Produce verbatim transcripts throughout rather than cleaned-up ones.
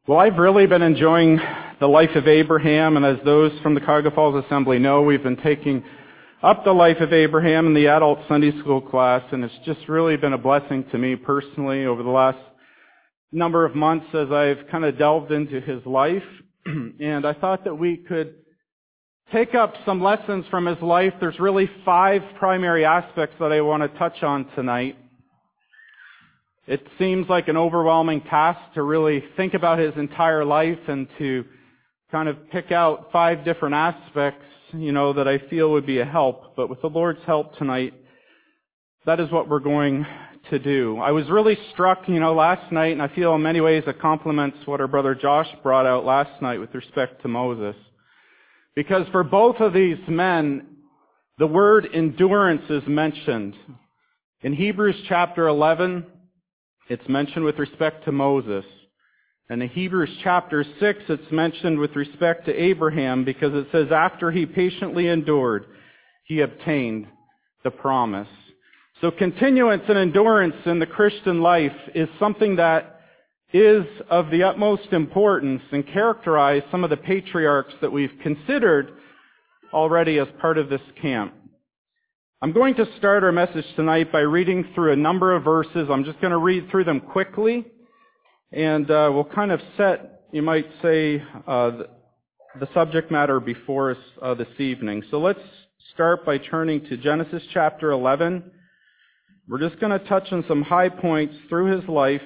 Well, I've really been enjoying the life of Abraham, and as those from the Cuyahoga Falls Assembly know, we've been taking up the life of Abraham in the adult Sunday school class, and it's just really been a blessing to me personally over the last number of months as I've kind of delved into his life. And I thought that we could take up some lessons from his life. There's really five primary aspects that I want to touch on tonight. It seems like an overwhelming task to really think about his entire life and to kind of pick out five different aspects, you know, that I feel would be a help. But with the Lord's help tonight, that is what we're going to do. I was really struck, you know, last night, and I feel in many ways it complements what our brother Josh brought out last night with respect to Moses. Because for both of these men, the word endurance is mentioned. In Hebrews chapter eleven, it's mentioned with respect to Moses. And in Hebrews chapter six, it's mentioned with respect to Abraham because it says, after he patiently endured, he obtained the promise. So continuance and endurance in the Christian life is something that is of the utmost importance and characterize some of the patriarchs that we've considered already as part of this camp. I'm going to start our message tonight by reading through a number of verses. I'm just going to read through them quickly, and uh, we'll kind of set, you might say, uh, the, the subject matter before us uh, this evening. So let's start by turning to Genesis chapter eleven. We're just going to touch on some high points through his life.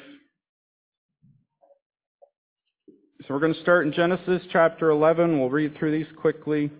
So we're going to start in Genesis chapter eleven. We'll read through these quickly.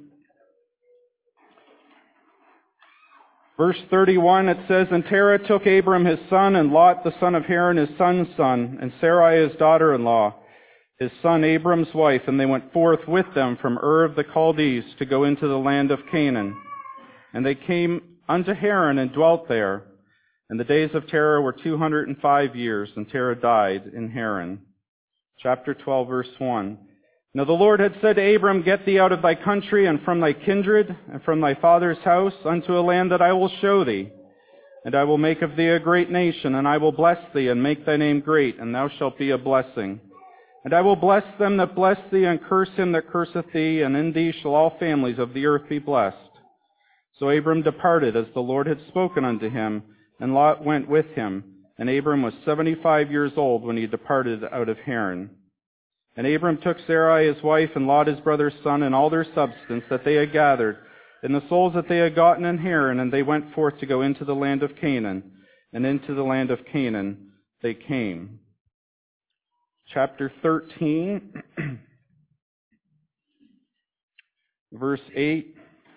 Verse thirty-one, it says, And Terah took Abram his son, and Lot the son of Haran his son's son, and Sarai his daughter-in-law, his son Abram's wife, and they went forth with them from Ur of the Chaldees to go into the land of Canaan. And they came unto Haran and dwelt there. And the days of Terah were two hundred and five years, and Terah died in Haran. Chapter twelve, verse one. Now the Lord had said to Abram, Get thee out of thy country, and from thy kindred, and from thy father's house, unto a land that I will show thee. And I will make of thee a great nation, and I will bless thee, and make thy name great, and thou shalt be a blessing. And I will bless them that bless thee, and curse him that curseth thee, and in thee shall all families of the earth be blessed. So Abram departed, as the Lord had spoken unto him, and Lot went with him. And Abram was seventy-five years old when he departed out of Haran. And Abram took Sarai his wife, and Lot his brother's son, and all their substance that they had gathered, and the souls that they had gotten in Haran, and they went forth to go into the land of Canaan. And into the land of Canaan they came. Chapter thirteen, verse eight.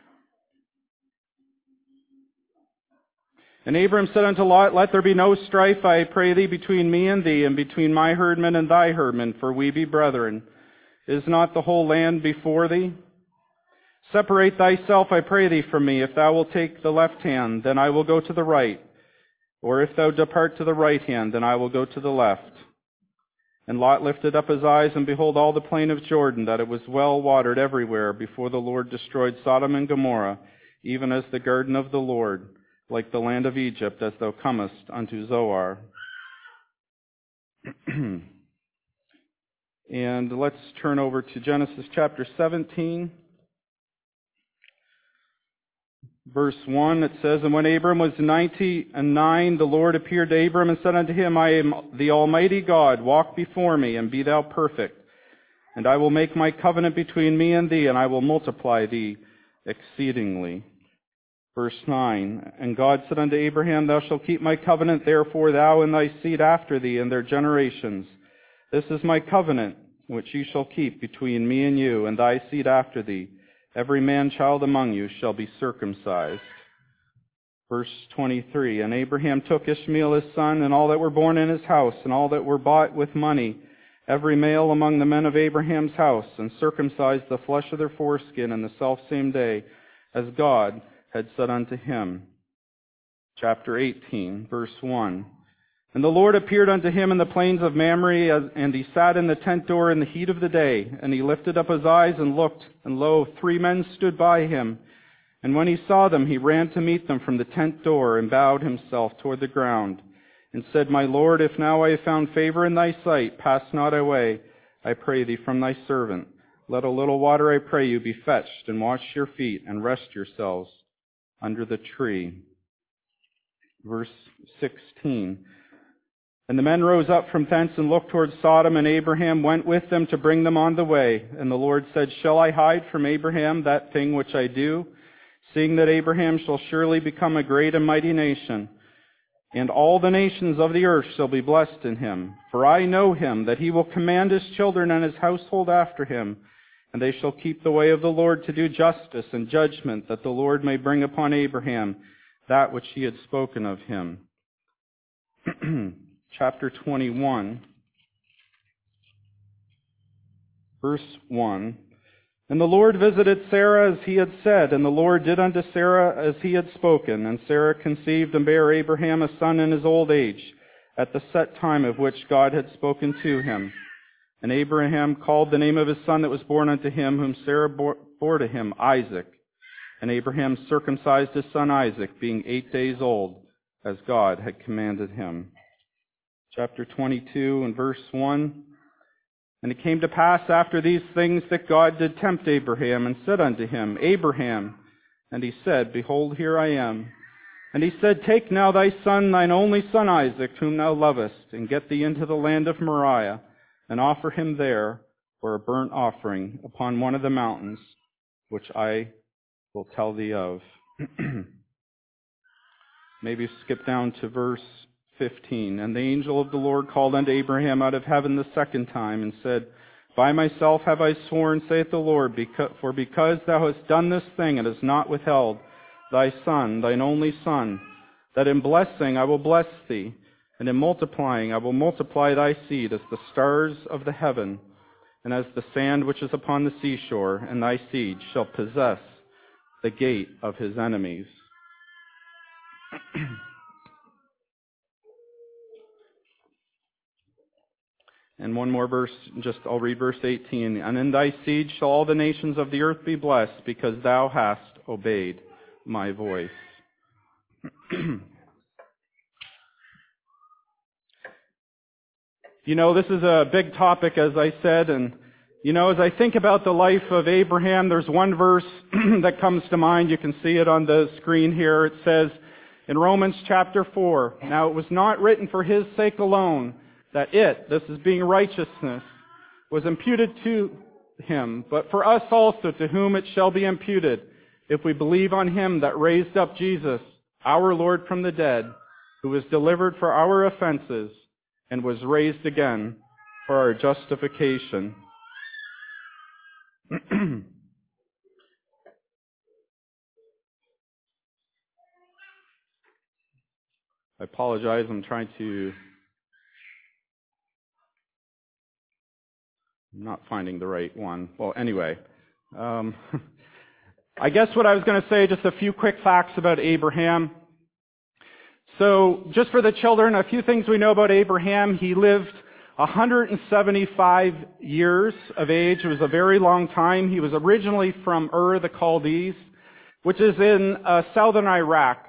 And Abram said unto Lot, Let there be no strife, I pray thee, between me and thee, and between my herdmen and thy herdmen, for we be brethren. Is not the whole land before thee? Separate thyself, I pray thee, from me. If thou wilt take the left hand, then I will go to the right. Or if thou depart to the right hand, then I will go to the left. And Lot lifted up his eyes, and behold all the plain of Jordan, that it was well watered everywhere, before the Lord destroyed Sodom and Gomorrah, even as the garden of the Lord, like the land of Egypt, as thou comest unto Zoar. And let's turn over to Genesis chapter seventeen. Verse one, it says, And when Abram was ninety and nine, the Lord appeared to Abram and said unto him, I am the Almighty God, walk before me, and be thou perfect. And I will make my covenant between me and thee, and I will multiply thee exceedingly. Verse nine, And God said unto Abraham, Thou shalt keep my covenant, therefore thou and thy seed after thee and their generations. This is my covenant, which ye shall keep between me and you, and thy seed after thee. Every man-child among you shall be circumcised. Verse twenty-three, And Abraham took Ishmael his son, and all that were born in his house, and all that were bought with money, every male among the men of Abraham's house, and circumcised the flesh of their foreskin in the selfsame day, as God had said unto him. Chapter eighteen, verse one. And the Lord appeared unto him in the plains of Mamre, and he sat in the tent door in the heat of the day. And he lifted up his eyes and looked, and lo, three men stood by him. And when he saw them, he ran to meet them from the tent door, and bowed himself toward the ground, and said, My Lord, if now I have found favor in thy sight, pass not away, I pray thee, from thy servant. Let a little water, I pray you, be fetched, and wash your feet, and rest yourselves under the tree. Verse sixteen. And the men rose up from thence and looked toward Sodom, and Abraham went with them to bring them on the way. And the Lord said, Shall I hide from Abraham that thing which I do, seeing that Abraham shall surely become a great and mighty nation, and all the nations of the earth shall be blessed in him? For I know him, that he will command his children and his household after him, and they shall keep the way of the Lord to do justice and judgment, that the Lord may bring upon Abraham that which he had spoken of him. Chapter twenty-one, verse one. And the Lord visited Sarah as he had said, and the Lord did unto Sarah as he had spoken. And Sarah conceived and bare Abraham a son in his old age, at the set time of which God had spoken to him. And Abraham called the name of his son that was born unto him, whom Sarah bore, bore to him, Isaac. And Abraham circumcised his son Isaac, being eight days old, as God had commanded him. Chapter twenty-two and verse one. And it came to pass after these things that God did tempt Abraham, and said unto him, Abraham. And he said, Behold, here I am. And he said, Take now thy son, thine only son Isaac, whom thou lovest, and get thee into the land of Moriah, and offer him there for a burnt offering upon one of the mountains, which I will tell thee of. Maybe skip down to verse fifteen. And the angel of the Lord called unto Abraham out of heaven the second time, and said, By myself have I sworn, saith the Lord, for because thou hast done this thing, and hast not withheld thy son, thine only son, that in blessing I will bless thee, and in multiplying I will multiply thy seed as the stars of the heaven, and as the sand which is upon the seashore, and thy seed shall possess the gate of his enemies. And one more verse, just I'll read verse eighteen. And in thy seed shall all the nations of the earth be blessed, because thou hast obeyed my voice. You know, this is a big topic, as I said, and you know, as I think about the life of Abraham, there's one verse that comes to mind. You can see it on the screen here. It says in Romans chapter four, Now it was not written for his sake alone, that it, this is being righteousness, was imputed to him, but for us also, to whom it shall be imputed, if we believe on him that raised up Jesus, our Lord, from the dead, who was delivered for our offenses, and was raised again for our justification. I apologize, I'm trying to... I'm not finding the right one. Well, anyway, um, I guess what I was going to say, just a few quick facts about Abraham. So, just for the children, a few things we know about Abraham. He lived one hundred seventy-five years of age. It was a very long time. He was originally from Ur, the Chaldees, which is in uh, southern Iraq.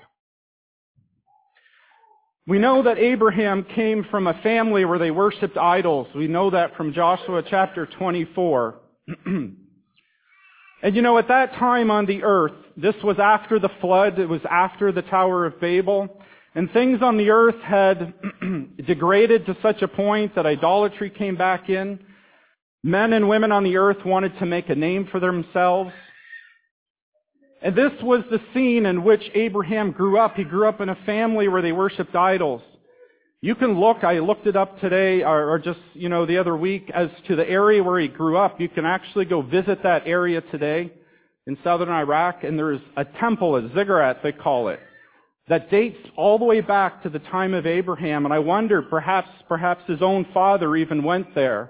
We know that Abraham came from a family where they worshipped idols. We know that from Joshua chapter twenty-four. And you know, at that time on the earth, this was after the flood, it was after the Tower of Babel, and things on the earth had degraded to such a point that idolatry came back in. Men and women on the earth wanted to make a name for themselves. And this was the scene in which Abraham grew up. He grew up in a family where they worshipped idols. You can look, I looked it up today, or, or just, you know, the other week, as to the area where he grew up. You can actually go visit that area today in southern Iraq, and there is a temple, a ziggurat they call it, that dates all the way back to the time of Abraham. And I wonder, perhaps, perhaps his own father even went there.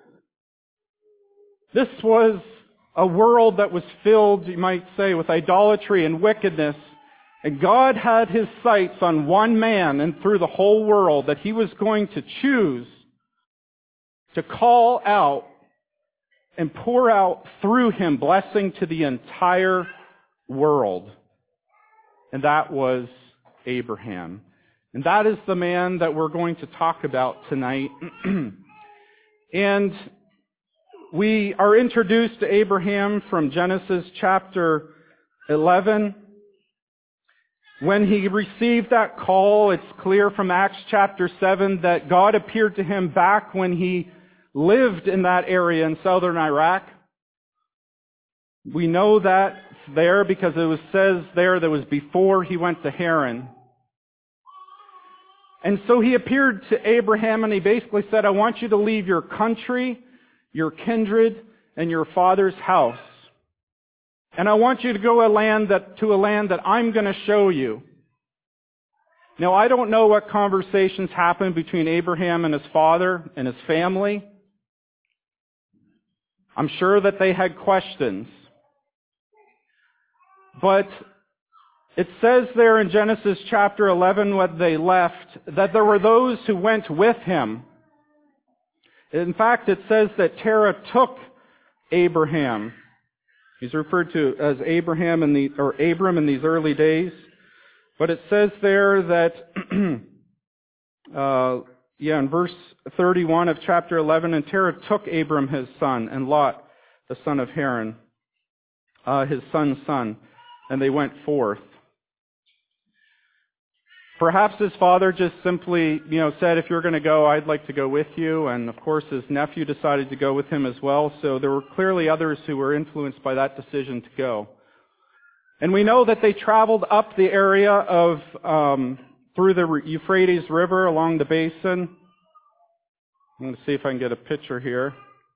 This was a world that was filled, you might say, with idolatry and wickedness. And God had his sights on one man and through the whole world, that he was going to choose to call out and pour out through him blessing to the entire world. And that was Abraham. And that is the man that we're going to talk about tonight. And we are introduced to Abraham from Genesis chapter eleven. When he received that call, it's clear from Acts chapter seven that God appeared to him back when he lived in that area in southern Iraq. We know that there because it was says there that was before he went to Haran. And so he appeared to Abraham and he basically said, I want you to leave your country, your kindred, and your father's house. And I want you to go a land that, to a land that I'm going to show you. Now, I don't know what conversations happened between Abraham and his father and his family. I'm sure that they had questions. But it says there in Genesis chapter eleven when they left that there were those who went with him. In fact, it says that Terah took Abraham. He's referred to as Abraham in the, or Abram in these early days. But it says there that, uh, yeah, in verse thirty-one of chapter eleven, and Terah took Abram his son, and Lot, the son of Haran, uh, his son's son, and they went forth. Perhaps his father just simply, you know, said, if you're going to go, I'd like to go with you. And of course, his nephew decided to go with him as well. So there were clearly others who were influenced by that decision to go. And we know that they traveled up the area of, um, through the Euphrates River along the basin. I'm going to see if I can get a picture here.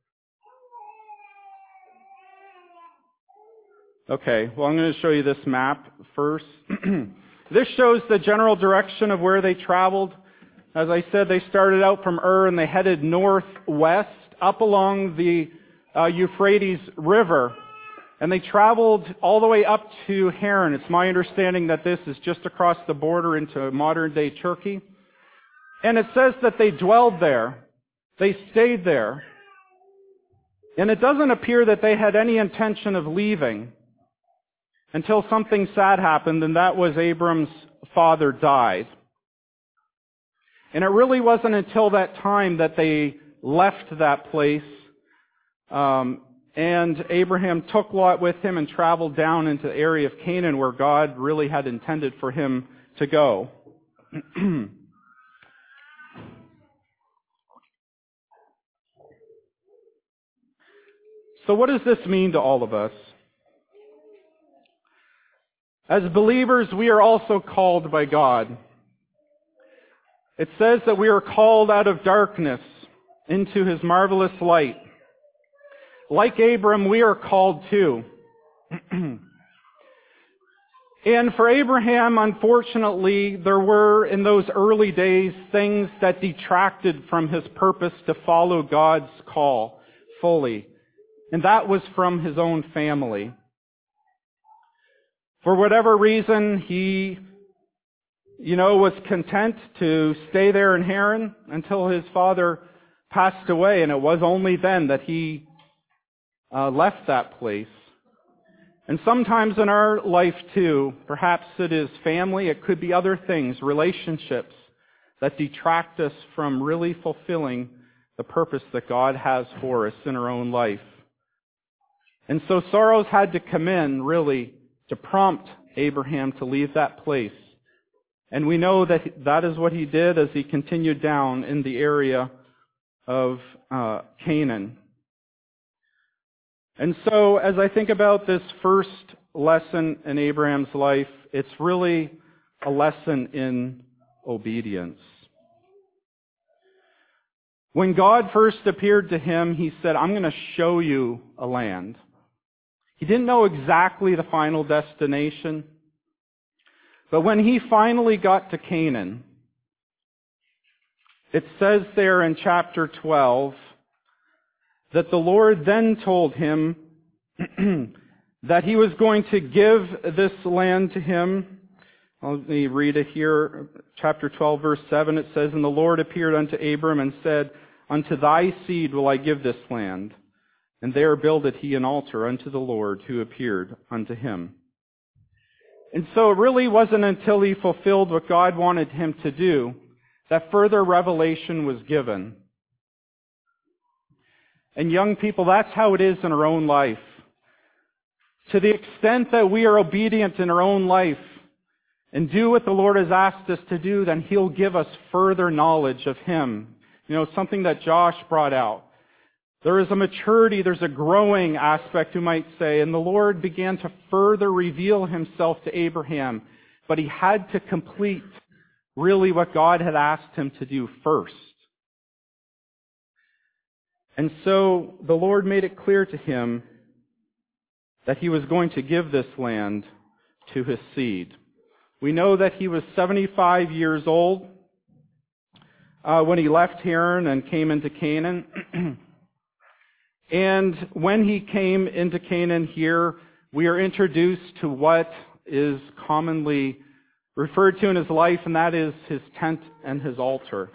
Okay, well, I'm going to show you this map first. This shows the general direction of where they traveled. As I said, they started out from Ur and they headed northwest up along the uh, Euphrates River. And they traveled all the way up to Haran. It's my understanding that this is just across the border into modern-day Turkey. And it says that they dwelled there. They stayed there. And it doesn't appear that they had any intention of leaving until something sad happened, and that was Abram's father died. And it really wasn't until that time that they left that place, um, and Abraham took Lot with him and traveled down into the area of Canaan where God really had intended for him to go. So what does this mean to all of us? As believers, we are also called by God. It says that we are called out of darkness into His marvelous light. Like Abram, we are called too. And for Abraham, unfortunately, there were in those early days things that detracted from his purpose to follow God's call fully. And that was from his own family. For whatever reason, he, you know, was content to stay there in Haran until his father passed away. And it was only then that he uh, left that place. And sometimes in our life too, perhaps it is family, it could be other things, relationships that detract us from really fulfilling the purpose that God has for us in our own life. And so sorrows had to come in, really, to prompt Abraham to leave that place. And we know that that is what he did as he continued down in the area of uh, Canaan. And so as I think about this first lesson in Abraham's life, it's really a lesson in obedience. When God first appeared to him, he said, I'm going to show you a land. He didn't know exactly the final destination. But when he finally got to Canaan, it says there in chapter twelve that the Lord then told him that he was going to give this land to him. Let me read it here. Chapter twelve, verse seven, it says, And the Lord appeared unto Abram and said, Unto thy seed will I give this land. And there builded he an altar unto the Lord who appeared unto him. And so it really wasn't until he fulfilled what God wanted him to do that further revelation was given. And young people, that's how it is in our own life. To the extent that we are obedient in our own life and do what the Lord has asked us to do, then He'll give us further knowledge of Him. You know, something that Josh brought out. There is a maturity, there's a growing aspect, you might say, and the Lord began to further reveal Himself to Abraham, but he had to complete really what God had asked him to do first. And so the Lord made it clear to him that He was going to give this land to his seed. We know that he was seventy-five years old uh, when he left Haran and came into Canaan. And when he came into Canaan here, we are introduced to what is commonly referred to in his life, and that is his tent and his altar.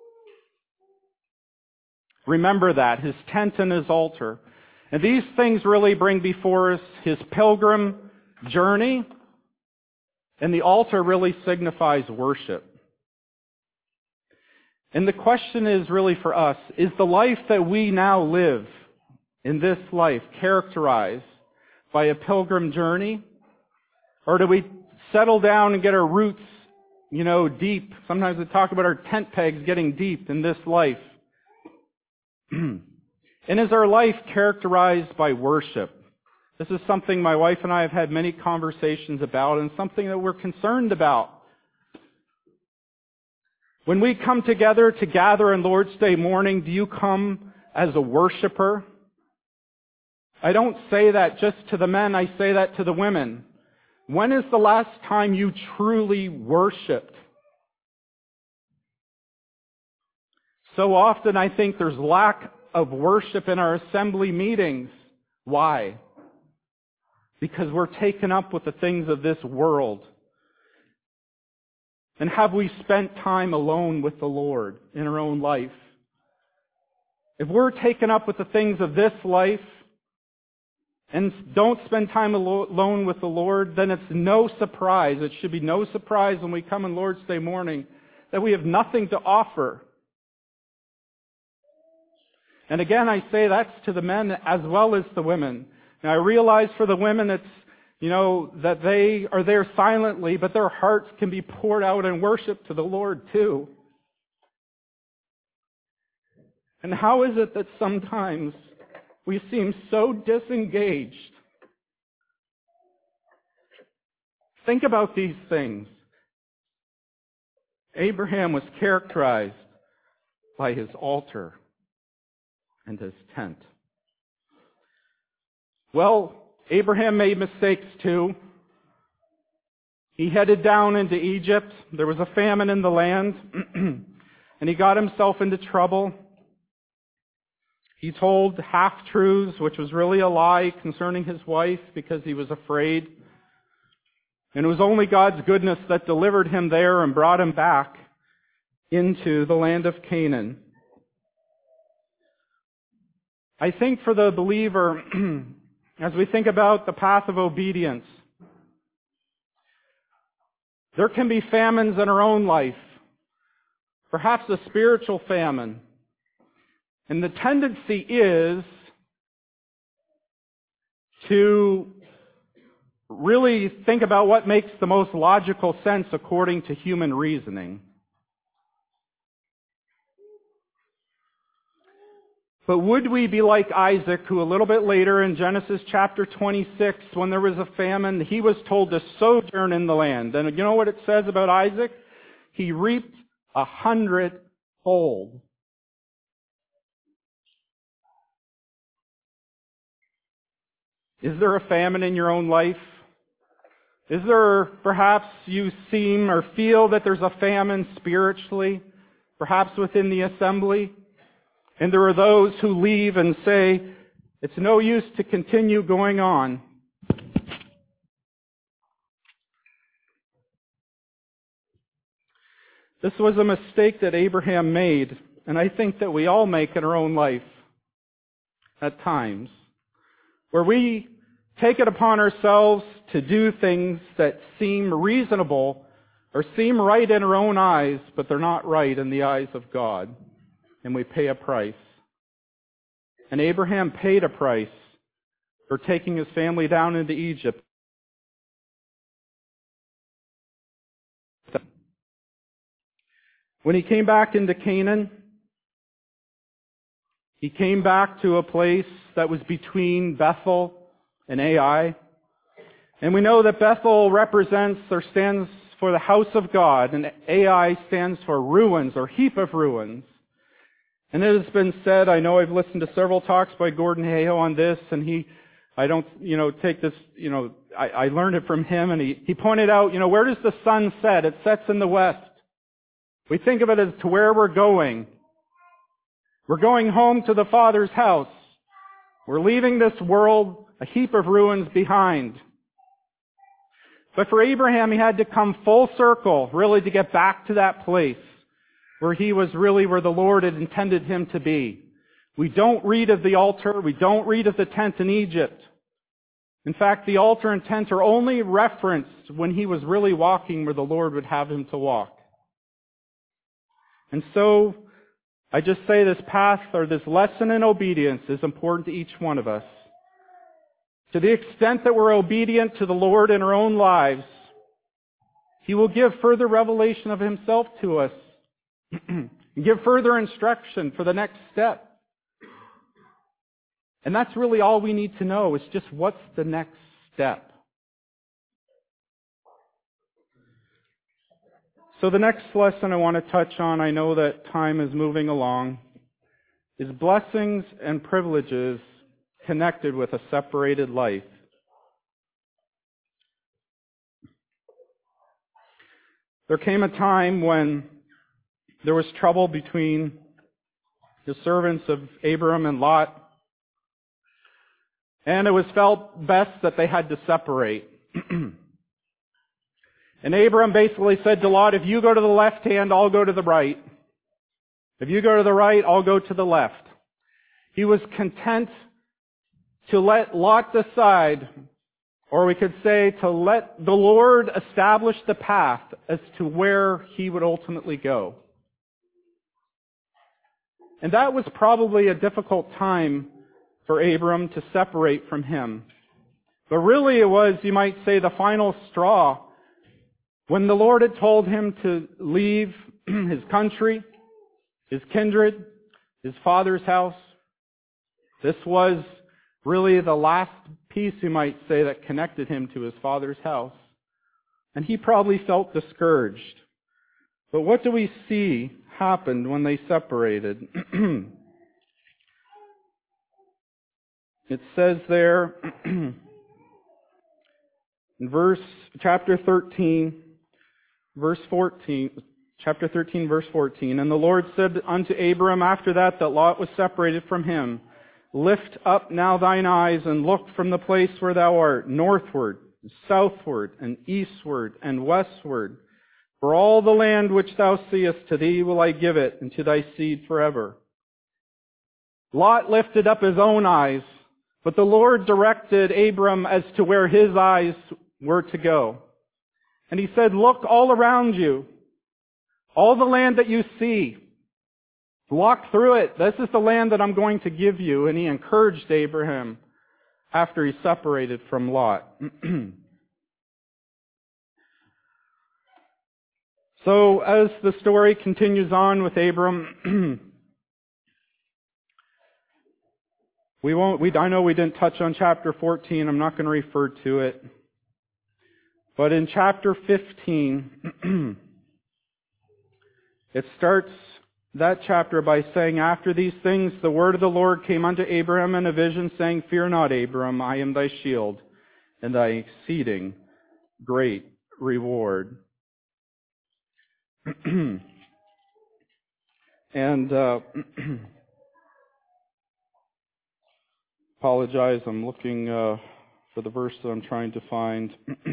Remember that, his tent and his altar. And these things really bring before us his pilgrim journey, and the altar really signifies worship. And the question is really for us, is the life that we now live in this life characterized by a pilgrim journey? Or do we settle down and get our roots, you know, deep? Sometimes we talk about our tent pegs getting deep in this life. And is our life characterized by worship? This is something my wife and I have had many conversations about, and something that we're concerned about. When we come together to gather on Lord's Day morning, do you come as a worshiper? I don't say that just to the men, I say that to the women. When is the last time you truly worshiped? So often I think there's lack of worship in our assembly meetings. Why? Because we're taken up with the things of this world. And have we spent time alone with the Lord in our own life? If we're taken up with the things of this life and don't spend time alone with the Lord, then it's no surprise, it should be no surprise when we come on Lord's Day morning that we have nothing to offer. And again, I say that's to the men as well as the women. Now I realize for the women it's, you know, that they are there silently, but their hearts can be poured out in worship to the Lord too. And how is it that sometimes we seem so disengaged? Think about these things. Abraham was characterized by his altar and his tent. Well, Abraham made mistakes too. He headed down into Egypt. There was a famine in the land, and he got himself into trouble. He told half-truths, which was really a lie concerning his wife because he was afraid. And it was only God's goodness that delivered him there and brought him back into the land of Canaan. I think for the believer, as we think about the path of obedience, there can be famines in our own life, perhaps a spiritual famine. And the tendency is to really think about what makes the most logical sense according to human reasoning. But would we be like Isaac, who a little bit later in Genesis chapter twenty-six, when there was a famine, he was told to sojourn in the land. And you know what it says about Isaac? He reaped a hundredfold. Is there a famine in your own life? Is there, perhaps you seem or feel that there's a famine spiritually, perhaps within the assembly? And there are those who leave and say, it's no use to continue going on. This was a mistake that Abraham made, and I think that we all make in our own life at times, where we take it upon ourselves to do things that seem reasonable or seem right in our own eyes, but they're not right in the eyes of God. And we pay a price. And Abraham paid a price for taking his family down into Egypt. When he came back into Canaan, he came back to a place that was between Bethel and Ai. And we know that Bethel represents or stands for the house of God, and Ai stands for ruins or heap of ruins. And it has been said, I know I've listened to several talks by Gordon Hayhoe on this, and he, I don't, you know, take this, you know, I, I learned it from him, and he, he pointed out, you know, where does the sun set? It sets in the west. We think of it as to where we're going. We're going home to the Father's house. We're leaving this world, a heap of ruins behind. But for Abraham, he had to come full circle, really, to get back to that place where he was really where the Lord had intended him to be. We don't read of the altar. We don't read of the tent in Egypt. In fact, the altar and tent are only referenced when he was really walking where the Lord would have him to walk. And so, I just say this path or this lesson in obedience is important to each one of us. To the extent that we're obedient to the Lord in our own lives, He will give further revelation of Himself to us. And give further instruction for the next step. And that's really all we need to know, is just what's the next step. So the next lesson I want to touch on, I know that time is moving along, is blessings and privileges connected with a separated life. There came a time when there was trouble between the servants of Abram and Lot, and it was felt best that they had to separate. And Abram basically said to Lot, if you go to the left hand, I'll go to the right. If you go to the right, I'll go to the left. He was content to let Lot decide, or we could say to let the Lord establish the path as to where he would ultimately go. And that was probably a difficult time for Abram to separate from him. But really it was, you might say, the final straw. When the Lord had told him to leave his country, his kindred, his father's house, this was really the last piece, you might say, that connected him to his father's house. And he probably felt discouraged. But what do we see happened when they separated? It says there in verse, chapter thirteen, verse fourteen, chapter thirteen, verse fourteen, and the Lord said unto Abram after that, that Lot was separated from him, lift up now thine eyes and look from the place where thou art, northward, southward, and eastward, and westward. For all the land which thou seest, to thee will I give it, and to thy seed forever. Lot lifted up his own eyes, but the Lord directed Abram as to where his eyes were to go. And he said, look all around you. All the land that you see. Walk through it. This is the land that I'm going to give you. And he encouraged Abraham after he separated from Lot. So as the story continues on with Abram, we won't, we, I know we didn't touch on chapter fourteen. I'm not going to refer to it. But in chapter fifteen, it starts that chapter by saying, after these things, the word of the Lord came unto Abraham in a vision, saying, fear not, Abram, I am thy shield, and thy exceeding great reward. and uh, apologize, I'm looking uh, for the verse that I'm trying to find.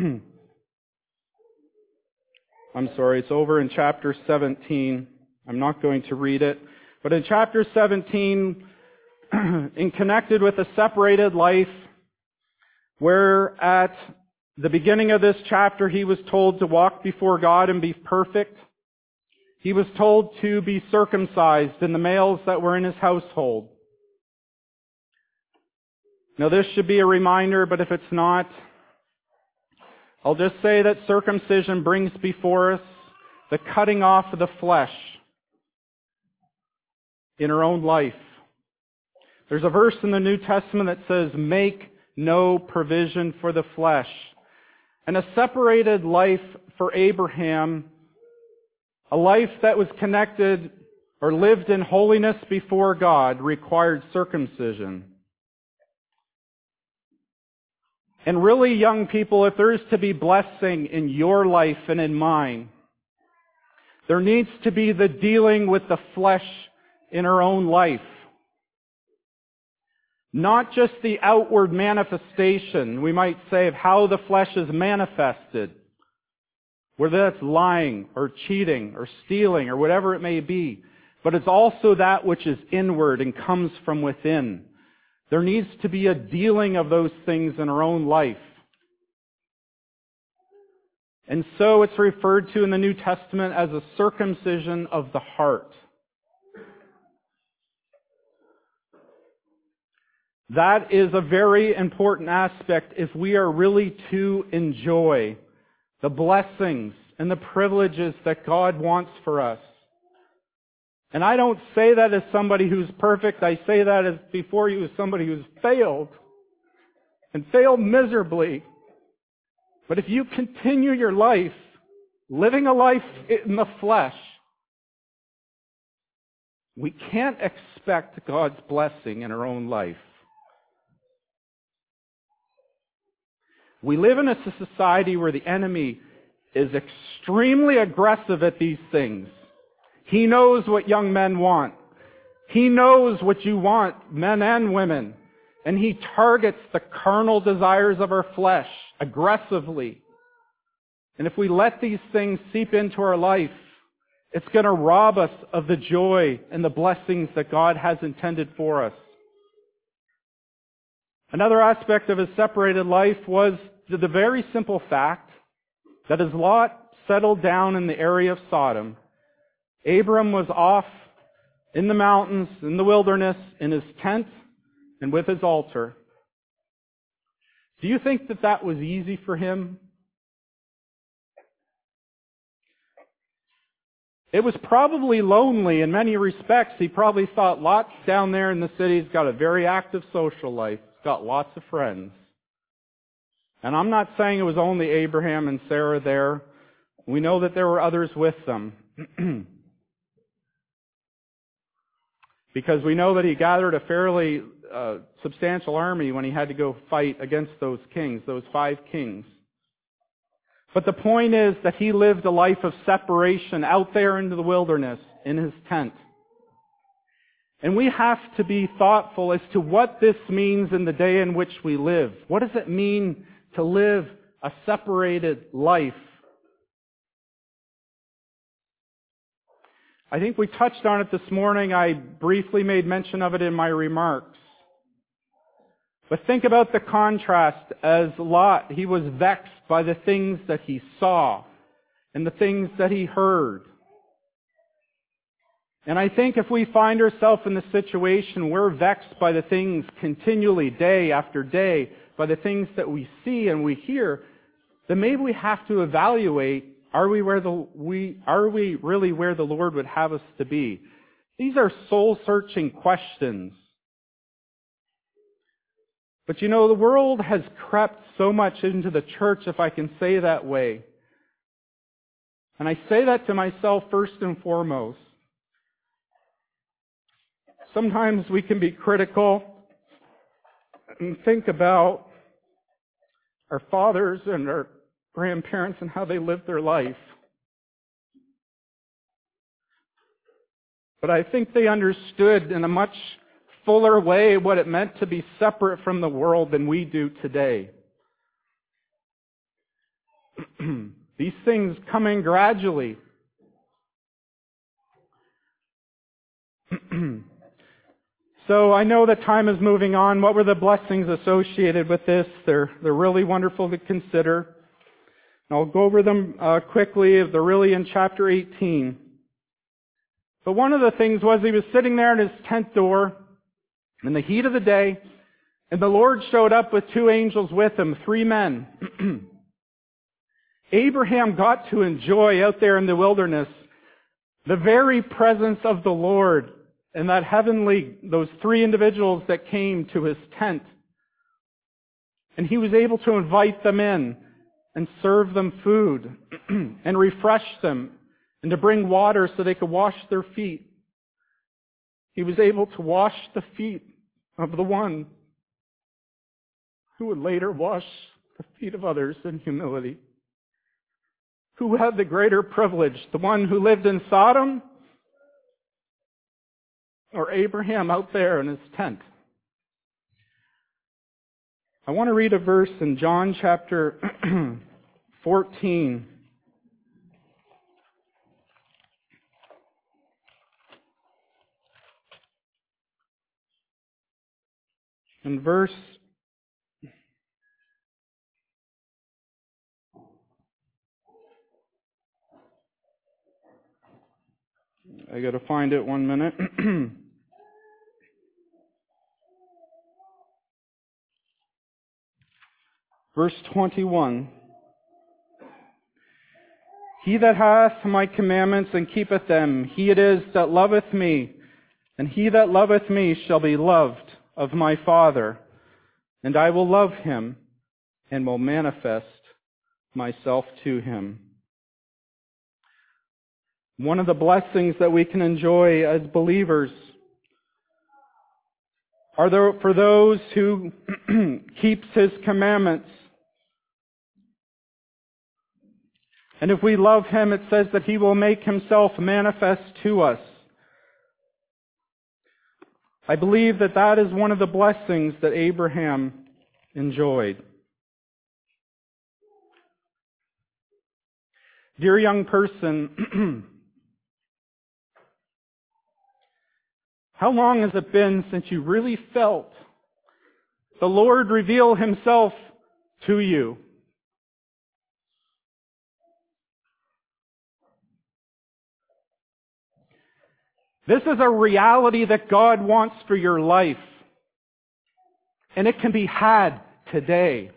I'm sorry, it's over in chapter seventeen. I'm not going to read it. But in chapter seventeen, in connected with a separated life, where at the beginning of this chapter he was told to walk before God and be perfect. He was told to be circumcised in the males that were in his household. Now this should be a reminder, but if it's not, I'll just say that circumcision brings before us the cutting off of the flesh in our own life. There's a verse in the New Testament that says, "Make no provision for the flesh." And a separated life for Abraham, a life that was connected or lived in holiness before God, required circumcision. And really, young people, if there is to be blessing in your life and in mine, there needs to be the dealing with the flesh in our own life. Not just the outward manifestation, we might say, of how the flesh is manifested. Whether that's lying or cheating or stealing or whatever it may be. But it's also that which is inward and comes from within. There needs to be a dealing of those things in our own life. And so it's referred to in the New Testament as a circumcision of the heart. That is a very important aspect if we are really to enjoy the blessings and the privileges that God wants for us. And I don't say that as somebody who's perfect. I say that as before you as somebody who's failed and failed miserably. But if you continue your life living a life in the flesh, we can't expect God's blessing in our own life. We live in a society where the enemy is extremely aggressive at these things. He knows what young men want. He knows what you want, men and women. And he targets the carnal desires of our flesh aggressively. And if we let these things seep into our life, it's going to rob us of the joy and the blessings that God has intended for us. Another aspect of his separated life was the very simple fact that as Lot settled down in the area of Sodom, Abram was off in the mountains, in the wilderness, in his tent, and with his altar. Do you think that that was easy for him? It was probably lonely in many respects. He probably thought, Lot's down there in the city. He's got a very active social life. He's got lots of friends. And I'm not saying it was only Abraham and Sarah there. We know that there were others with them. Because we know that he gathered a fairly uh, substantial army when he had to go fight against those kings, those five kings. But the point is that he lived a life of separation out there into the wilderness in his tent. And we have to be thoughtful as to what this means in the day in which we live. What does it mean to live a separated life? I think we touched on it this morning. I briefly made mention of it in my remarks. But think about the contrast as Lot, he was vexed by the things that he saw and the things that he heard. And I think if we find ourselves in the situation we're vexed by the things continually, day after day, by the things that we see and we hear, then maybe we have to evaluate, are we where the we are we really where the Lord would have us to be? These are soul-searching questions. But you know, the world has crept so much into the church, if I can say that way. And I say that to myself first and foremost. Sometimes we can be critical and think about our fathers and our grandparents and how they lived their life. But I think they understood in a much fuller way what it meant to be separate from the world than we do today. These things come in gradually. So I know that time is moving on. What were the blessings associated with this? They're, they're really wonderful to consider. I'll go over them uh, quickly. They're really in chapter eighteen. But one of the things was he was sitting there at his tent door in the heat of the day, And the Lord showed up with two angels with him, three men. Abraham got to enjoy out there in the wilderness the very presence of the Lord and that heavenly, those three individuals that came to his tent. And he was able to invite them in and serve them food and refresh them and to bring water so they could wash their feet. He was able to wash the feet of the one who would later wash the feet of others in humility. Who had the greater privilege, the one who lived in Sodom or Abraham out there in his tent? I want to read a verse in John chapter fourteen. In verse I got to find it one minute. Verse twenty-one. He that hath my commandments and keepeth them, he it is that loveth me, and he that loveth me shall be loved of my Father, and I will love him, and will manifest myself to him. One of the blessings that we can enjoy as believers are there for those who keeps his commandments. And if we love him, it says that he will make himself manifest to us. I believe that that is one of the blessings that Abraham enjoyed. Dear young person, how long has it been since you really felt the Lord reveal himself to you? This is a reality that God wants for your life. And it can be had today.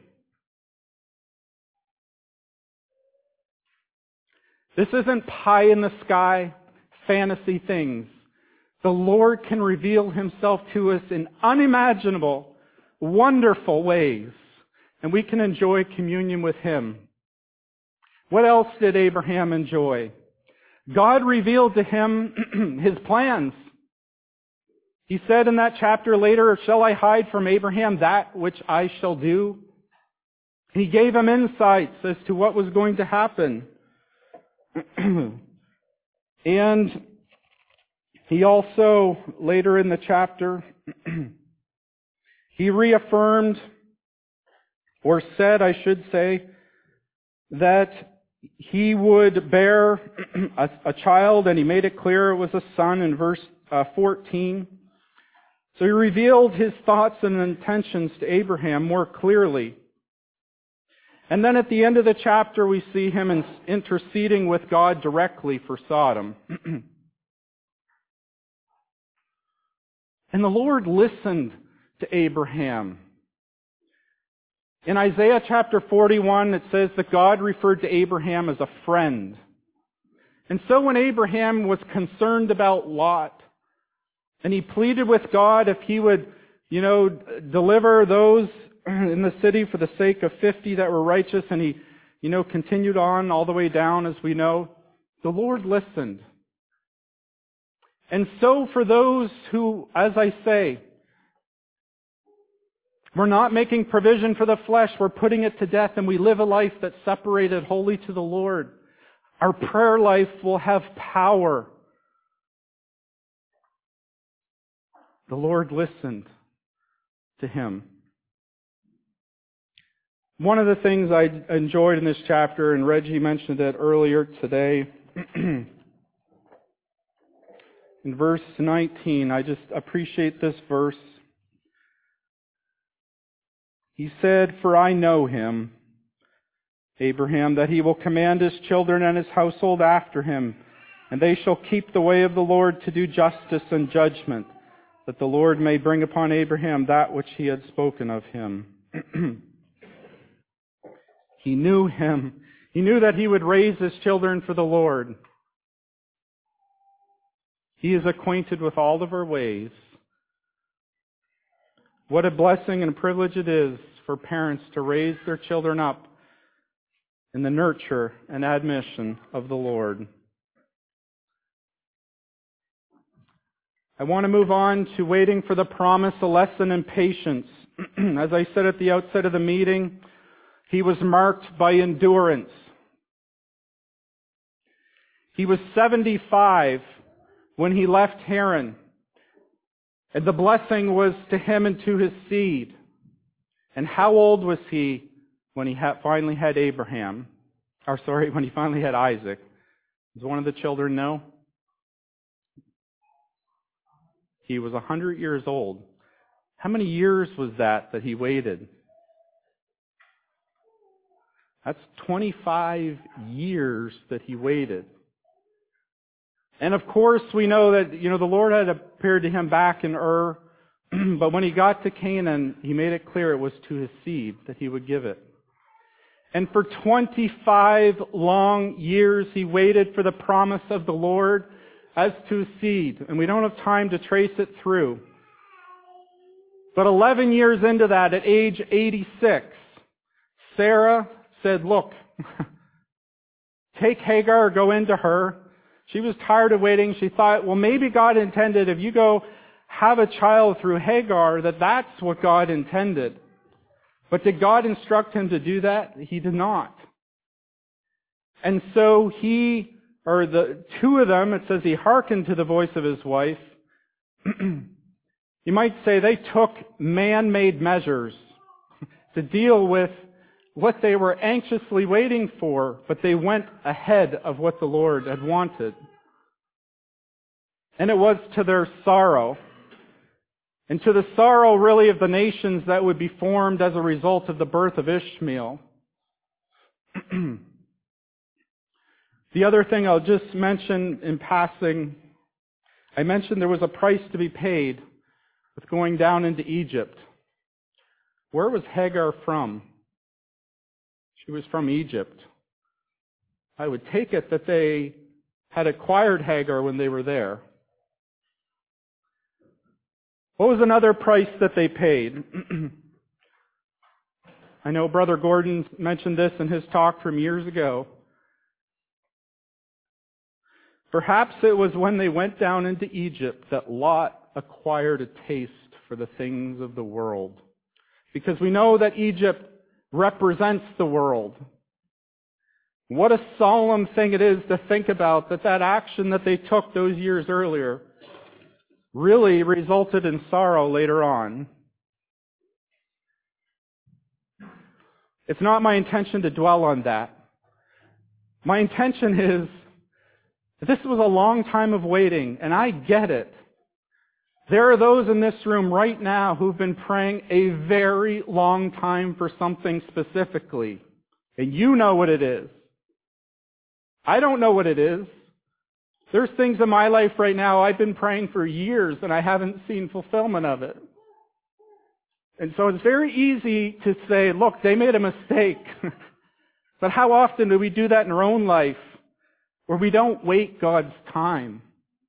This isn't pie in the sky, fantasy things. The Lord can reveal himself to us in unimaginable, wonderful ways. And we can enjoy communion with him. What else did Abraham enjoy? God revealed to him his plans. He said in that chapter later, shall I hide from Abraham that which I shall do? He gave him insights as to what was going to happen. And he also, later in the chapter, he reaffirmed, or said, I should say, that he would bear a, a child, and he made it clear it was a son in verse uh, fourteen. So he revealed his thoughts and intentions to Abraham more clearly. And then at the end of the chapter, we see him in, interceding with God directly for Sodom. And the Lord listened to Abraham. In Isaiah chapter forty-one, it says that God referred to Abraham as a friend. And so when Abraham was concerned about Lot, and he pleaded with God if he would, you know, deliver those in the city for the sake of fifty that were righteous, and he, you know, continued on all the way down, as we know, the Lord listened. And so for those who, as I say, we're not making provision for the flesh, we're putting it to death, and we live a life that's separated wholly to the Lord, our prayer life will have power. The Lord listened to him. One of the things I enjoyed in this chapter, and Reggie mentioned it earlier today, in verse nineteen, I just appreciate this verse. He said, for I know him, Abraham, that he will command his children and his household after him, and they shall keep the way of the Lord to do justice and judgment. that the Lord may bring upon Abraham that which he had spoken of him. He knew him. He knew that he would raise his children for the Lord. He is acquainted with all of our ways. What a blessing and privilege it is for parents to raise their children up in the nurture and admonition of the Lord. I want to move on to waiting for the promise, a lesson in patience. As I said at the outset of the meeting, he was marked by endurance. He was seventy-five when he left Haran, and the blessing was to him and to his seed. And how old was he when he had finally had Abraham? Or sorry, when he finally had Isaac? Does one of the children know? He was a hundred years old. How many years was that that he waited? That's twenty-five years that he waited. And of course, we know that, you know, the Lord had appeared to him back in Ur, but when he got to Canaan, he made it clear it was to his seed that he would give it. And for twenty-five long years, he waited for the promise of the Lord as to his seed. And we don't have time to trace it through. But eleven years into that, at age eighty-six, Sarah said, look, take Hagar, go into her. She was tired of waiting. She thought, well, maybe God intended if you go have a child through Hagar, that that's what God intended. But did God instruct him to do that? He did not. And so he, or the two of them, it says he hearkened to the voice of his wife. You might say they took man-made measures to deal with what they were anxiously waiting for, but they went ahead of what the Lord had wanted. And it was to their sorrow, and to the sorrow really of the nations that would be formed as a result of the birth of Ishmael. The other thing I'll just mention in passing, I mentioned there was a price to be paid with going down into Egypt. Where was Hagar from? She was from Egypt. I would take it that they had acquired Hagar when they were there. What was another price that they paid? I know Brother Gordon mentioned this in his talk from years ago. Perhaps it was when they went down into Egypt that Lot acquired a taste for the things of the world. Because we know that Egypt represents the world. What a solemn thing it is to think about that that action that they took those years earlier really resulted in sorrow later on. It's not my intention to dwell on that. My intention is this was a long time of waiting, and I get it. There are those in this room right now who've been praying a very long time for something specifically. And you know what it is. I don't know what it is. There's things in my life right now I've been praying for years and I haven't seen fulfillment of it. And so it's very easy to say, look, they made a mistake. But how often do we do that in our own life where we don't wait God's time?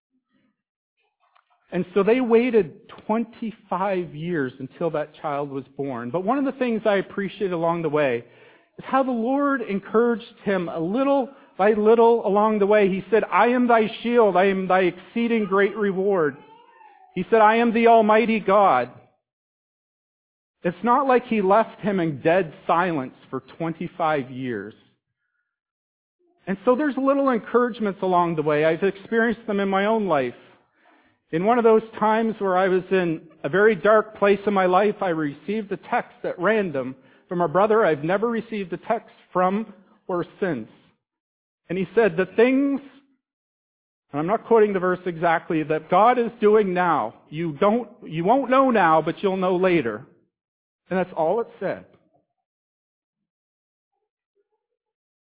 And so they waited twenty-five years until that child was born. But one of the things I appreciate along the way is how the Lord encouraged him a little by little along the way. He said, I am thy shield, I am thy exceeding great reward. He said, I am the Almighty God. It's not like he left him in dead silence for twenty-five years. And so there's little encouragements along the way. I've experienced them in my own life. In one of those times where I was in a very dark place in my life, I received a text at random from a brother I've never received a text from or since. And he said, the things, and I'm not quoting the verse exactly, that God is doing now, you don't, you won't know now, but you'll know later. And that's all it said.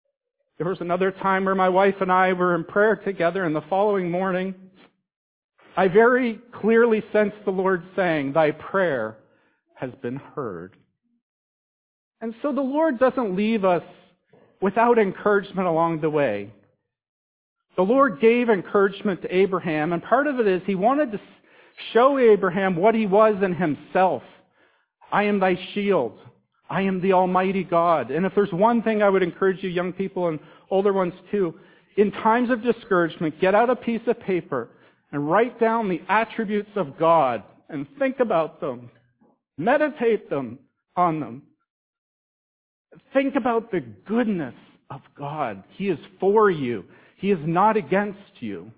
There was another time where my wife and I were in prayer together, and the following morning, I very clearly sense the Lord saying, thy prayer has been heard. And so the Lord doesn't leave us without encouragement along the way. The Lord gave encouragement to Abraham, and part of it is He wanted to show Abraham what He was in Himself. I am thy shield. I am the Almighty God. And if there's one thing I would encourage you, young people and older ones too, in times of discouragement, get out a piece of paper and write down the attributes of God and think about them. Meditate them on them. Think about the goodness of God. He is for you. He is not against you.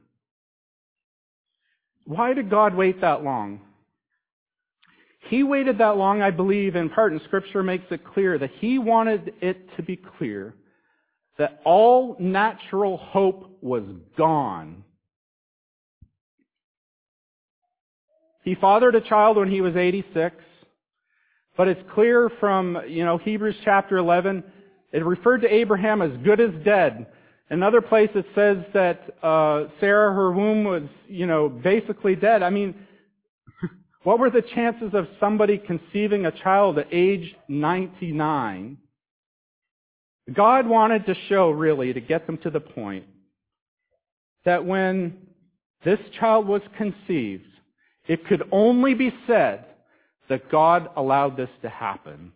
Why did God wait that long? He waited that long, I believe, in part, and Scripture makes it clear that He wanted it to be clear that all natural hope was gone. He fathered a child when he was eighty-six, but it's clear from, you know, Hebrews chapter eleven, it referred to Abraham as good as dead. Another place it says that uh, Sarah, her womb was, you know, basically dead. I mean, what were the chances of somebody conceiving a child at age ninety-nine? God wanted to show, really, to get them to the point that when this child was conceived, it could only be said that God allowed this to happen.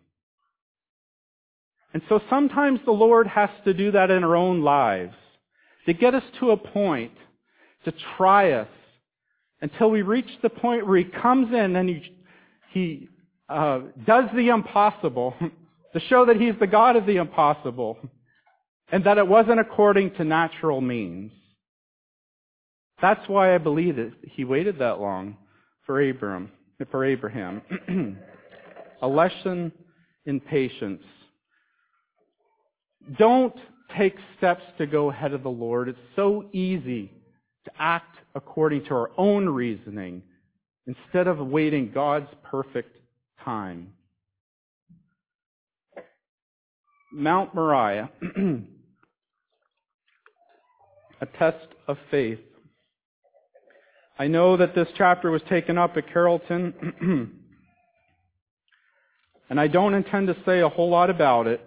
And so sometimes the Lord has to do that in our own lives to get us to a point, to try us, until we reach the point where He comes in and He, he uh, does the impossible to show that He's the God of the impossible and that it wasn't according to natural means. That's why I believe that He waited that long for Abraham. For Abraham. A lesson in patience. Don't take steps to go ahead of the Lord. It's so easy to act according to our own reasoning instead of awaiting God's perfect time. Mount Moriah, a test of faith. I know that this chapter was taken up at Carrollton, and I don't intend to say a whole lot about it.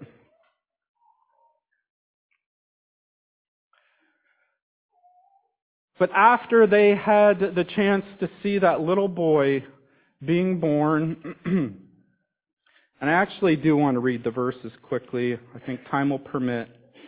But after they had the chance to see that little boy being born, and I actually do want to read the verses quickly. I think time will permit.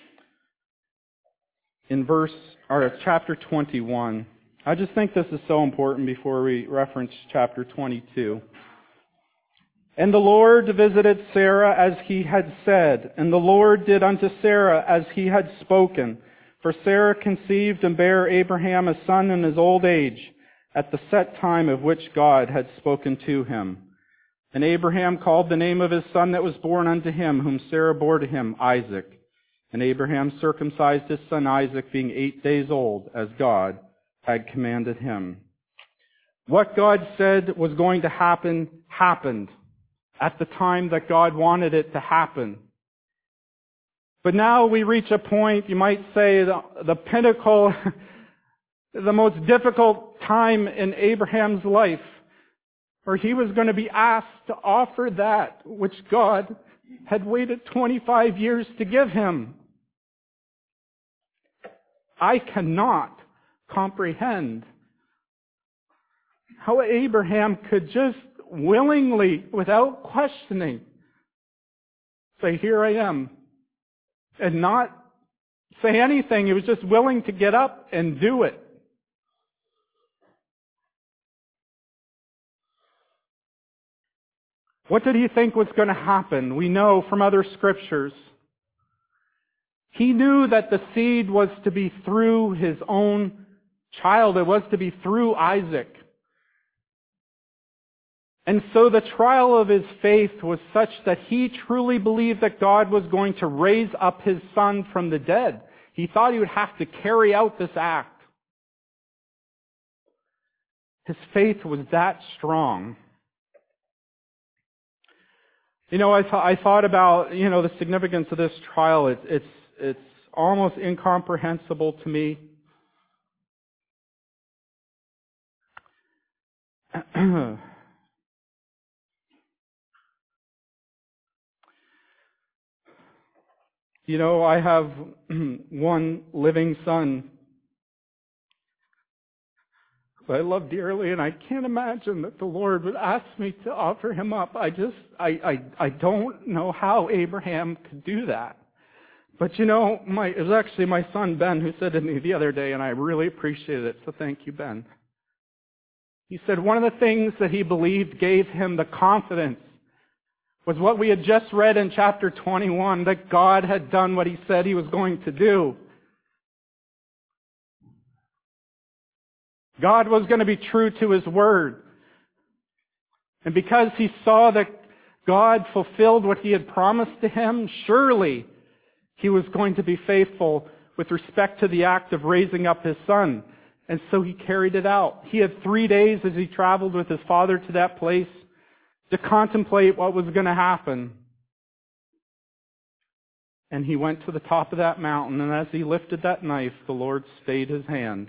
In verse, or chapter twenty-one, I just think this is so important before we reference chapter twenty-two. And the Lord visited Sarah as He had said, and the Lord did unto Sarah as He had spoken. For Sarah conceived and bare Abraham a son in his old age, at the set time of which God had spoken to him. And Abraham called the name of his son that was born unto him, whom Sarah bore to him, Isaac. And Abraham circumcised his son Isaac, being eight days old, as God had commanded him. What God said was going to happen, happened at the time that God wanted it to happen. But now we reach a point, you might say, the, the pinnacle, the most difficult time in Abraham's life, where he was going to be asked to offer that which God had waited twenty-five years to give him. I cannot comprehend how Abraham could just willingly, without questioning, say, here I am, and not say anything. He was just willing to get up and do it. What did he think was going to happen? We know from other scriptures. He knew that the seed was to be through his own child. It was to be through Isaac. And so the trial of his faith was such that he truly believed that God was going to raise up his son from the dead. He thought he would have to carry out this act. His faith was that strong. You know, I, th- I thought about, you know, the significance of this trial. It's, it's, it's almost incomprehensible to me. You know, I have one living son who I love dearly, and I can't imagine that the Lord would ask me to offer him up. I just, I, I, I don't know how Abraham could do that. But you know, my, it was actually my son Ben who said to me the other day, and I really appreciated it, so thank you, Ben. He said one of the things that he believed gave him the confidence was what we had just read in chapter twenty-one, that God had done what he said he was going to do. God was going to be true to his word. And because he saw that God fulfilled what he had promised to him, surely he was going to be faithful with respect to the act of raising up his son. And so he carried it out. He had three days as he traveled with his father to that place to contemplate what was going to happen. And he went to the top of that mountain, and as he lifted that knife, the Lord stayed his hand.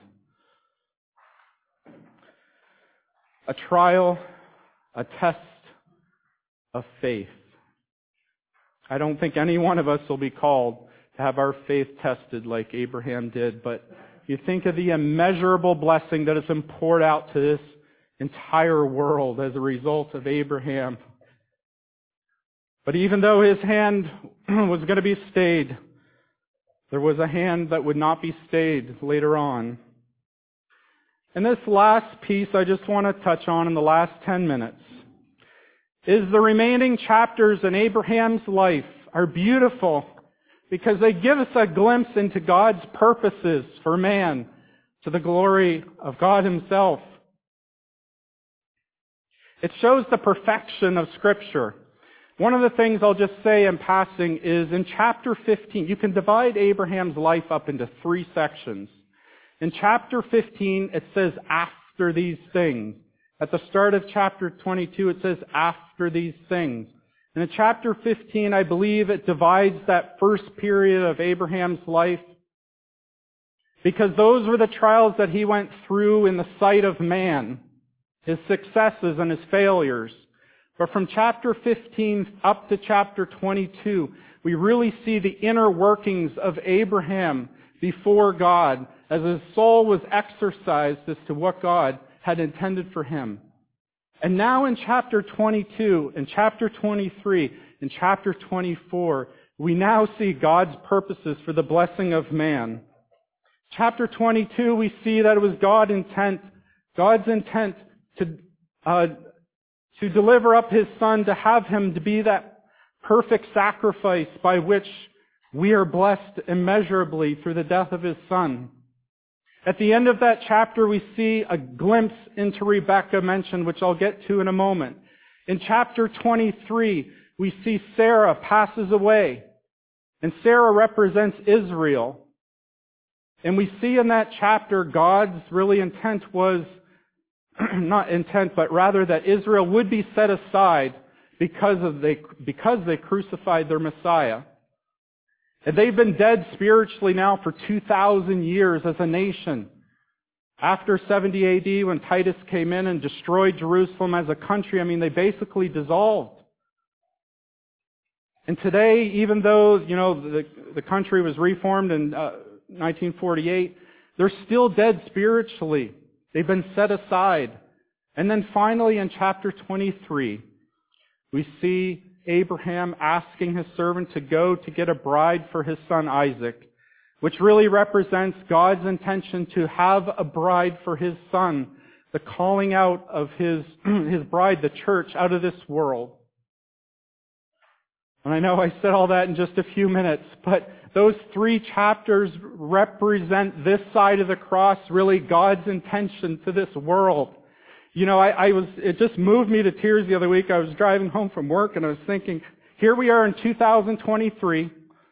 A trial, a test of faith. I don't think any one of us will be called to have our faith tested like Abraham did, but you think of the immeasurable blessing that has been poured out to this entire world as a result of Abraham. But even though his hand was going to be stayed, there was a hand that would not be stayed later on. And this last piece I just want to touch on in the last ten minutes is the remaining chapters in Abraham's life are beautiful because they give us a glimpse into God's purposes for man to the glory of God himself. It shows the perfection of Scripture. One of the things I'll just say in passing is in chapter fifteen, you can divide Abraham's life up into three sections. In chapter fifteen, it says, after these things. At the start of chapter twenty-two, it says, after these things. And in chapter fifteen, I believe it divides that first period of Abraham's life because those were the trials that he went through in the sight of man, his successes and his failures. But from chapter fifteen up to chapter twenty-two, we really see the inner workings of Abraham before God as his soul was exercised as to what God had intended for him. And now in chapter twenty-two, in chapter twenty-three, in chapter twenty-four, we now see God's purposes for the blessing of man. Chapter twenty-two, we see that it was God's intent, God's intent to, uh, to deliver up his son, to have him to be that perfect sacrifice by which we are blessed immeasurably through the death of his son. At the end of that chapter, we see a glimpse into Rebekah mentioned, which I'll get to in a moment. In chapter twenty-three, we see Sarah passes away. And Sarah represents Israel. And we see in that chapter God's really intent was, not intent, but rather that Israel would be set aside because of they, because they crucified their Messiah. And they've been dead spiritually now for two thousand years as a nation. After seventy A D, when Titus came in and destroyed Jerusalem as a country, I mean, they basically dissolved. And today, even though, you know, the, the country was reformed in uh, nineteen forty-eight, they're still dead spiritually. They've been set aside. And then finally in chapter twenty-three, we see Abraham asking his servant to go to get a bride for his son Isaac, which really represents God's intention to have a bride for his son, the calling out of his, his bride, the church, out of this world. And I know I said all that in just a few minutes, but those three chapters represent this side of the cross, really God's intention to this world. You know, I, I was, it just moved me to tears the other week. I was driving home from work and I was thinking, here we are in two thousand twenty-three.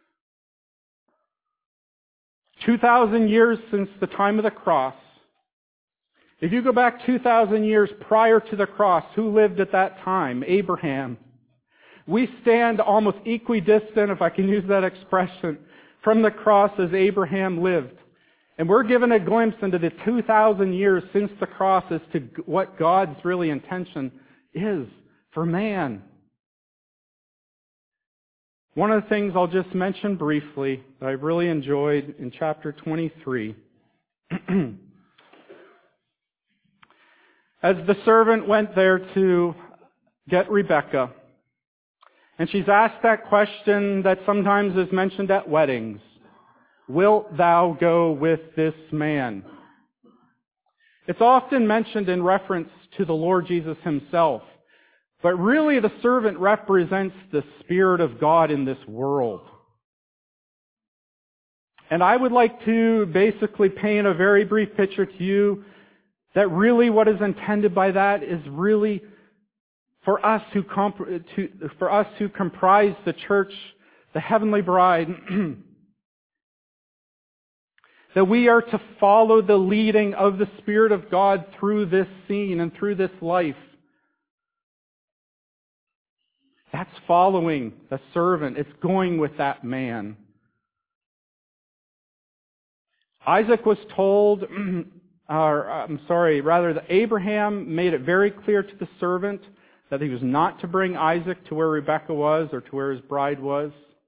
two thousand years since the time of the cross. If you go back two thousand years prior to the cross, who lived at that time? Abraham. We stand almost equidistant, if I can use that expression, from the cross as Abraham lived. And we're given a glimpse into the two thousand years since the cross as to what God's really intention is for man. One of the things I'll just mention briefly that I really enjoyed in chapter twenty-three. As the servant went there to get Rebekah, and she's asked that question that sometimes is mentioned at weddings. Wilt thou go with this man? It's often mentioned in reference to the Lord Jesus himself. But really the servant represents the Spirit of God in this world. And I would like to basically paint a very brief picture to you that really what is intended by that is really for us who comp- to, for us who comprise the church, the heavenly bride, that we are to follow the leading of the Spirit of God through this scene and through this life. That's following the servant. It's going with that man. Isaac was told, or I'm sorry, rather that Abraham made it very clear to the servant that he was not to bring Isaac to where Rebekah was or to where his bride was.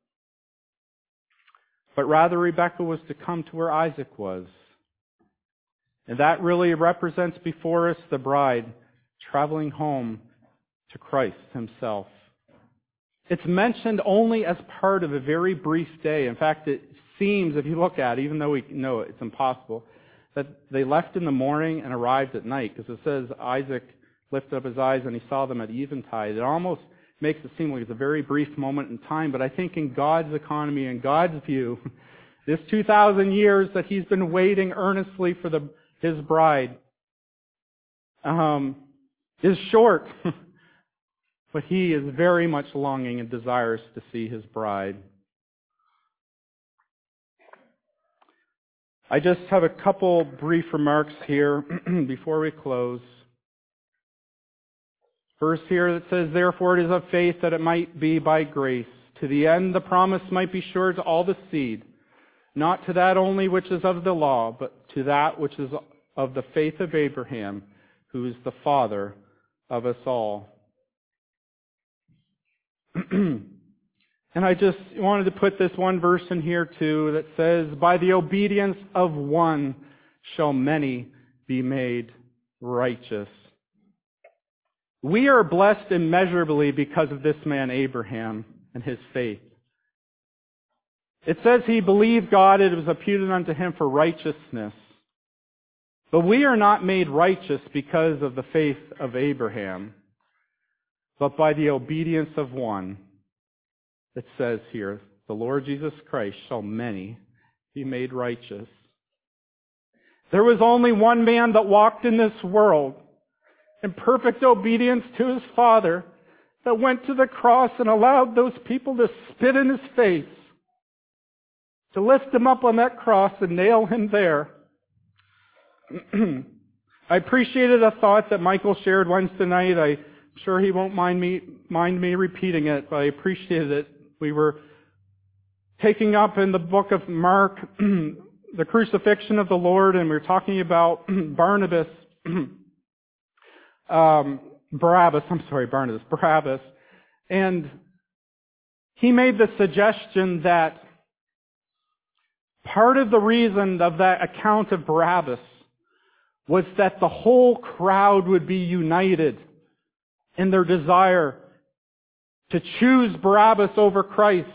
But rather Rebekah was to come to where Isaac was. And that really represents before us the bride traveling home to Christ himself. It's mentioned only as part of a very brief day. In fact, it seems, if you look at it, even though we know it's impossible, that they left in the morning and arrived at night. Because it says Isaac lifted up his eyes and he saw them at eventide. It almost makes it seem like it's a very brief moment in time. But I think in God's economy, in God's view, this two thousand years that He's been waiting earnestly for the, His bride um, is short. But He is very much longing and desires to see His bride. I just have a couple brief remarks here before we close. Verse here that says, "Therefore it is of faith that it might be by grace, to the end the promise might be sure to all the seed, not to that only which is of the law, but to that which is of the faith of Abraham, who is the father of us all." And I just wanted to put this one verse in here too that says, "By the obedience of one shall many be made righteous." We are blessed immeasurably because of this man Abraham and his faith. It says he believed God, it was imputed unto him for righteousness. But we are not made righteous because of the faith of Abraham, but by the obedience of one. It says here, "The Lord Jesus Christ shall many be made righteous." There was only one man that walked in this world in perfect obedience to his Father, that went to the cross and allowed those people to spit in his face, to lift him up on that cross and nail him there. I appreciated a thought that Michael shared Wednesday night. I'm sure he won't mind me mind me repeating it, but I appreciated it. We were taking up in the book of Mark the crucifixion of the Lord, and we were talking about Barnabas, um, Barabbas, I'm sorry, Barnabas, Barabbas, and he made the suggestion that part of the reason of that account of Barabbas was that the whole crowd would be united in their desire to choose Barabbas over Christ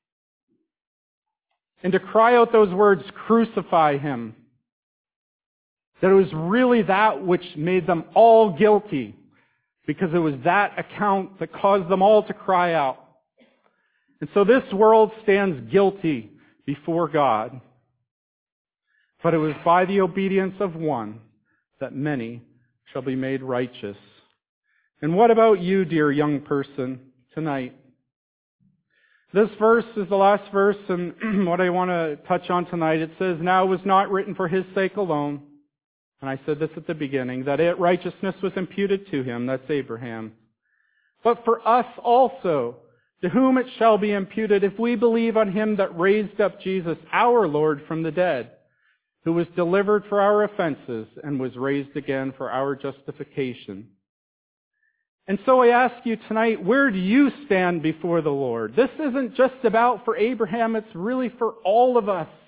and to cry out those words, "Crucify him." That it was really that which made them all guilty, because it was that account that caused them all to cry out. And so this world stands guilty before God. But it was by the obedience of one that many shall be made righteous. And what about you, dear young person, tonight? This verse is the last verse, and what I want to touch on tonight. It says, "Now it was not written for his sake alone," and I said this at the beginning, "that it, righteousness was imputed to him," that's Abraham, "but for us also, to whom it shall be imputed if we believe on him that raised up Jesus, our Lord, from the dead, who was delivered for our offenses and was raised again for our justification. And so I ask you tonight, where do you stand before the Lord? This isn't just about for Abraham, it's really for all of us.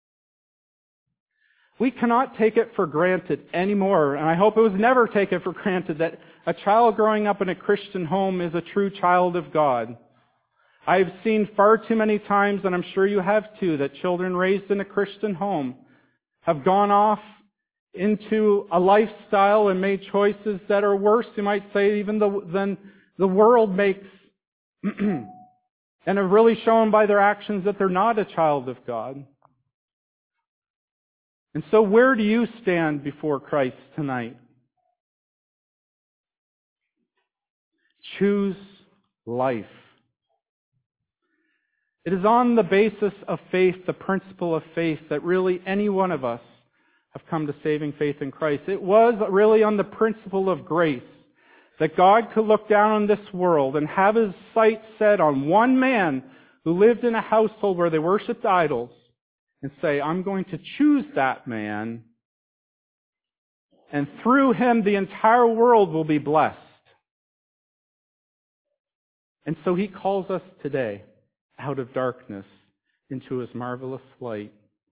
We cannot take it for granted anymore, and I hope it was never taken for granted that a child growing up in a Christian home is a true child of God. I've seen far too many times, and I'm sure you have too, that children raised in a Christian home have gone off into a lifestyle and made choices that are worse, you might say, even the, than the world makes, and have really shown by their actions that they're not a child of God. And so where do you stand before Christ tonight? Choose life. It is on the basis of faith, the principle of faith, that really any one of us have come to saving faith in Christ. It was really on the principle of grace that God could look down on this world and have His sight set on one man who lived in a household where they worshipped idols and say, I'm going to choose that man, and through him the entire world will be blessed. And so He calls us today out of darkness into His marvelous light.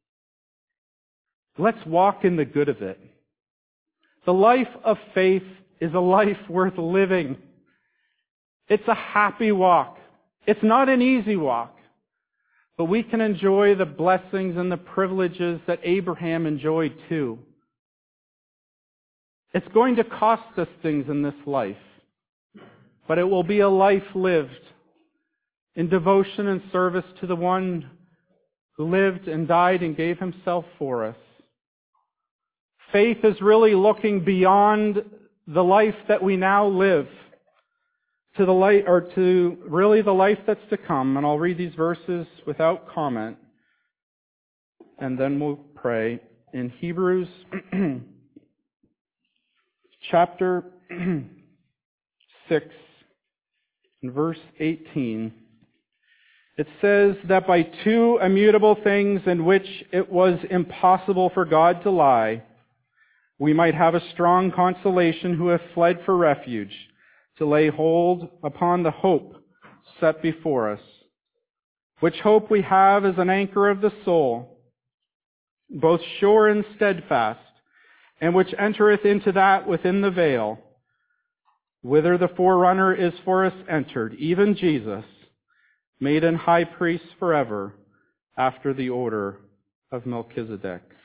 Let's walk in the good of it. The life of faith is a life worth living. It's a happy walk. It's not an easy walk. But we can enjoy the blessings and the privileges that Abraham enjoyed too. It's going to cost us things in this life. But it will be a life lived in devotion and service to the one who lived and died and gave Himself for us. Faith is really looking beyond the life that we now live to the light, or to really the life that's to come. And I'll read these verses without comment, and then we'll pray. In Hebrews chapter six, in verse eighteen, it says that by two immutable things in which it was impossible for God to lie, we might have a strong consolation who have fled for refuge, to lay hold upon the hope set before us, which hope we have as an anchor of the soul, both sure and steadfast, and which entereth into that within the veil, whither the forerunner is for us entered, even Jesus, made an high priest forever, after the order of Melchizedek.